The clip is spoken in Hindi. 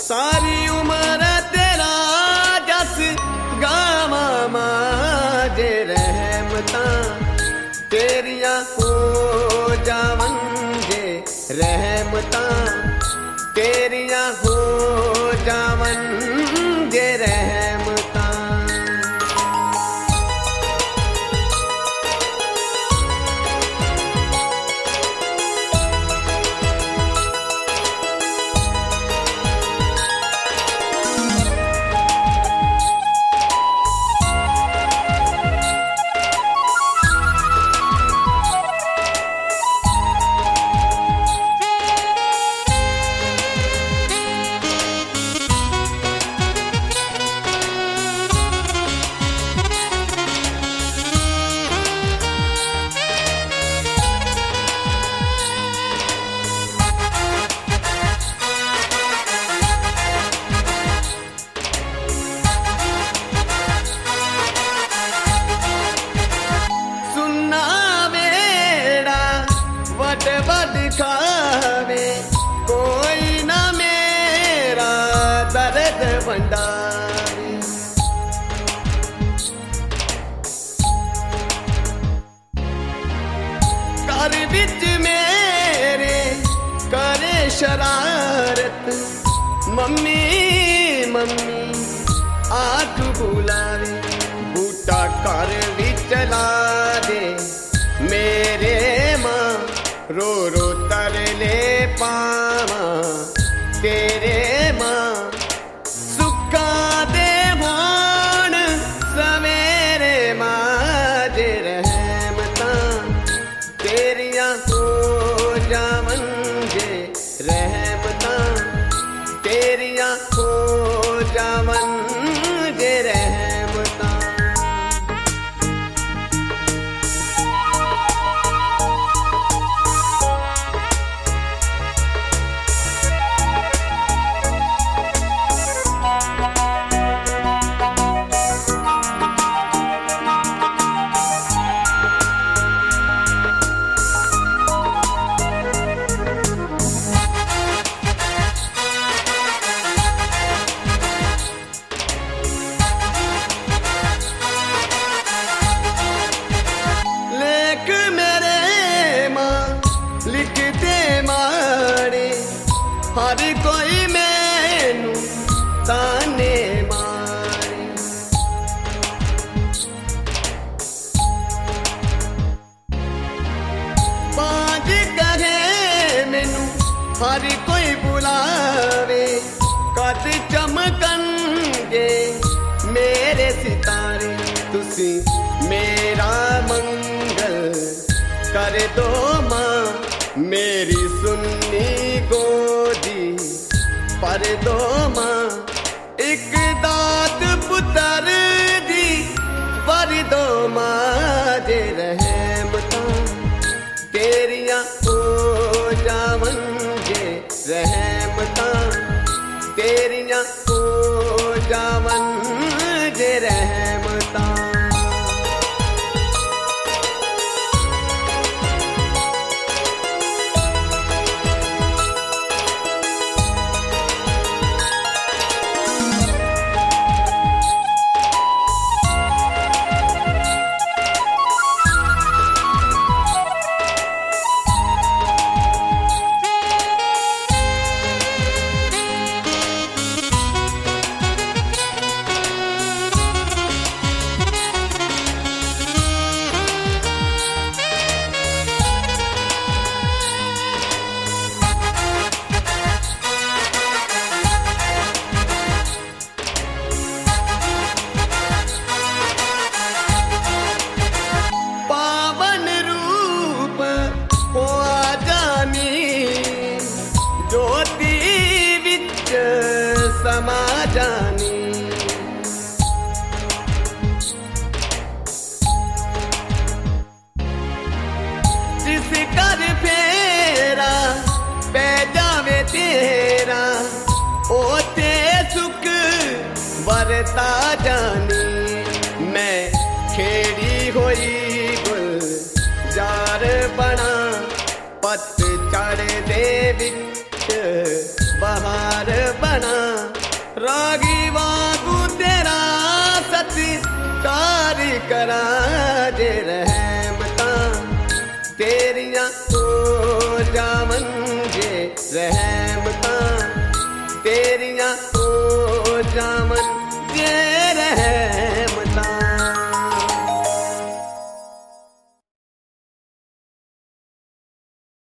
सारी उम्र तेरा जस गावा माजे रहमता तेरिया हो जावन जे रहमता तेरिया हो जावन जे रहमता। खावे कोई ना मेरा दर्द भंडारे घर बिच मेरे करे शरारत मम्मी मम्मी आठ बुलावे बूटा घर भी चला दे मेरे माँ रो रो तरले पावा तेरे माँ सुखा दे भान सवेरे माजे रहमता तेरिया हो जावन जे रहमता तेरिया हो जावन जे रहमता। हर कोई मैनू ताने मारे बाज कहे मैनू हर कोई बुलावे कद चमकनगे मेरे सितारे तुसी मेरा मंगल कर दो माँ मेरी सुन्नी गोदी पर दो माँ एक दात पुत्र दी पर दो माँ जे रहमता तेरिया हो जावन जे रहमता तेरिया हो जावन जे रहमता। समा जानी जिस कर फेरा पै जावे तेरा ओते सुख वरता जानी मैं खेड़ी होई गुलजार बना पत चढ़ दे विच बहार बना रागी वागू तेरा सत्कार करा जे रहमता तेरिया हो जावन जे रहमता तेरिया हो जावन जे